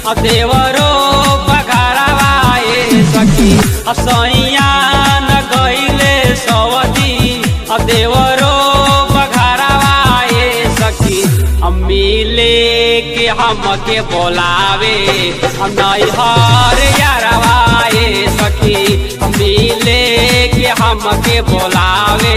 देवरो बघारवाए सखी सैया न गईले सवदी देवरो बघारवाए सखी मिले के हमके बोलावे नैहर यारवाए सखी मिले के हमके बोलावे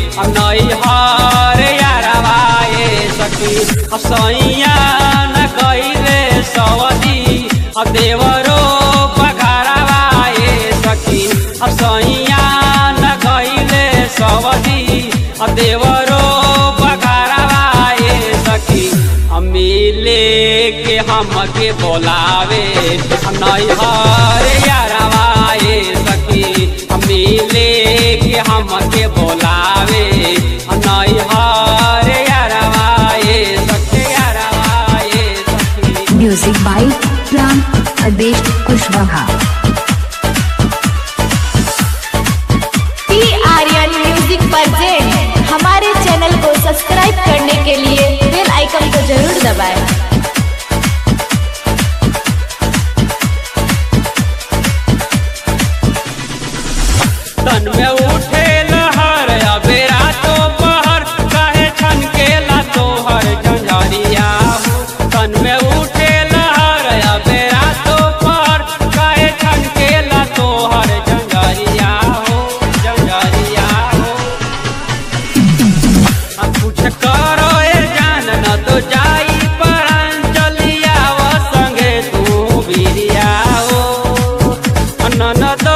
नैहर यारवाए सखी सैया न गईले सवदी देवरो बघारवाए सखी सैया न गईले सवदी देवरो बघारवाए सखी मिले के हमके बोलावे नैहर यारवाए सखी मिले के हमके बोलावे नैहर यारवाए सखी यारवाए सखी। Music by Pran Adesh Kushwaha. Aryan music present हमारे चैनल को सब्सक्राइब करने के लिए बेल आइकन को जरूर दबाएं। तन में उठे लहर अबे रातो पहर काहे छन के ला तोहर झंझरिया तन में उठे लहर अबे रातो पहर काहे छन के ला तोहर झंझरिया हो झंझरिया हो कुछ करो ए जान न तो जाई परान चलिया वो संगे तू बिरिया हो न तो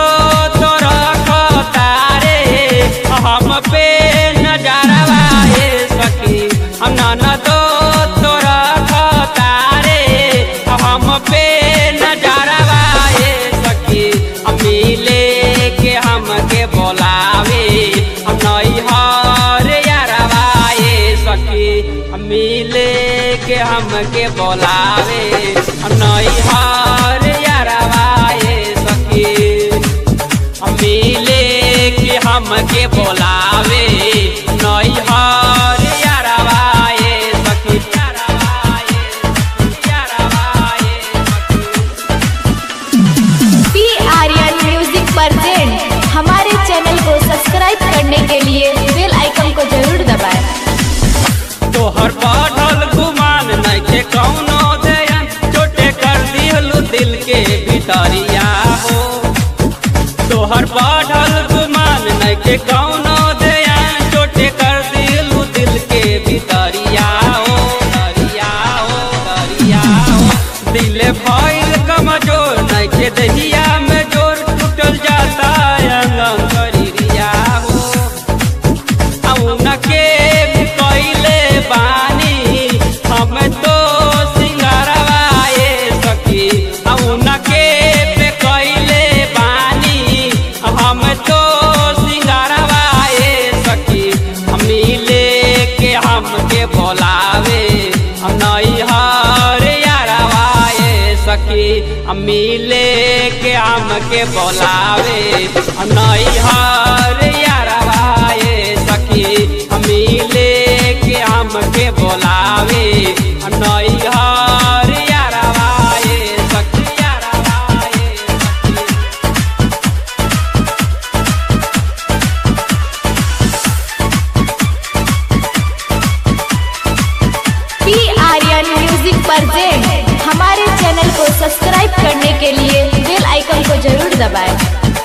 हम पे नजरवाए सखी न तो तोरा तारे हम पे नजरवाए सखी मिले के हमके बोलावे नैहर यारवाए सखी मिले के हमके बोलावे नैहर यारवाए सखी मिले के हमके बोलावे नैहर यारवाए सखी यारवाए यारवाए पी आर्यन म्यूजिक प्रेजेंट हमारे चैनल को सब्सक्राइब करने के लिए बेल आइकन को जरूर दबाएं। तोहर बढ़ल गुमान नइखे कौनो दयन चोटे कर दिहलु दिल के भितरिया हो तोहर बढ़ल गुमान नइखे कौनो दयन चोटे कर दिलु दिल के भितरिया हो दरिया हो दरिया हो दिल भइल कमजोर नइखे दहिया में जोर टूटल जाता अंगम करिया हो उनके भी कइले बानी हम तो सिंगारवाए सखी उनके पे कइले बानी हम तो सिंगारवाए सखी मिले के हमके बोलावे नैहर यारवाए सखी मिले के हमके बोलावे नैहर यारवाए सखी मिले के हमके बोलावे नैहर यारवाए सखी यारवाए पी आर्यन म्यूजिक प्रेजेंट हमारे चैनल को सब्सक्राइब करने के लिए बेल आइकन को जरूर दबाएं।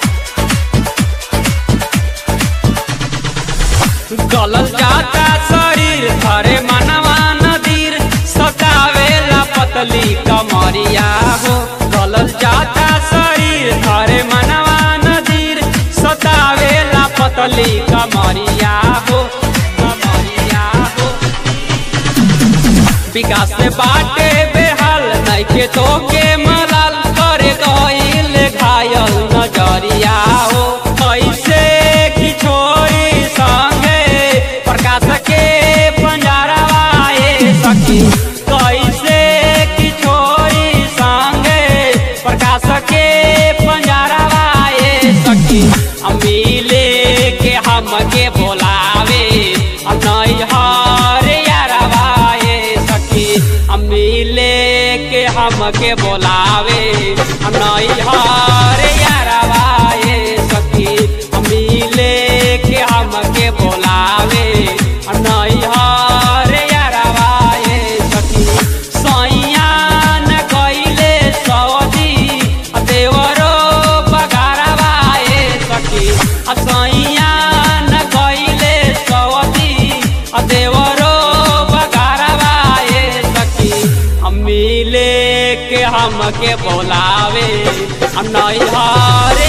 गलल जाता शरीर धरे मनवा नदीर सतावेला पतली कमरिया हो गलल जाता शरीर धरे मनवा नदीर सतावेला पतली कमरिया हो कमरिया हो विकास से बाटे बेहाल नइखे तो के मलाल करे गइल घायल नजरिया हो ऐसे की छोरी संगे प्रकाश के पंजरवाए सखी कैसे की छोरी संगे प्रकाश के पंजरवाए सखी मिले के हमके बोलावे नैहर यारवाए सखी मिले के हमके बोला हमके बोलावे हम नैहरे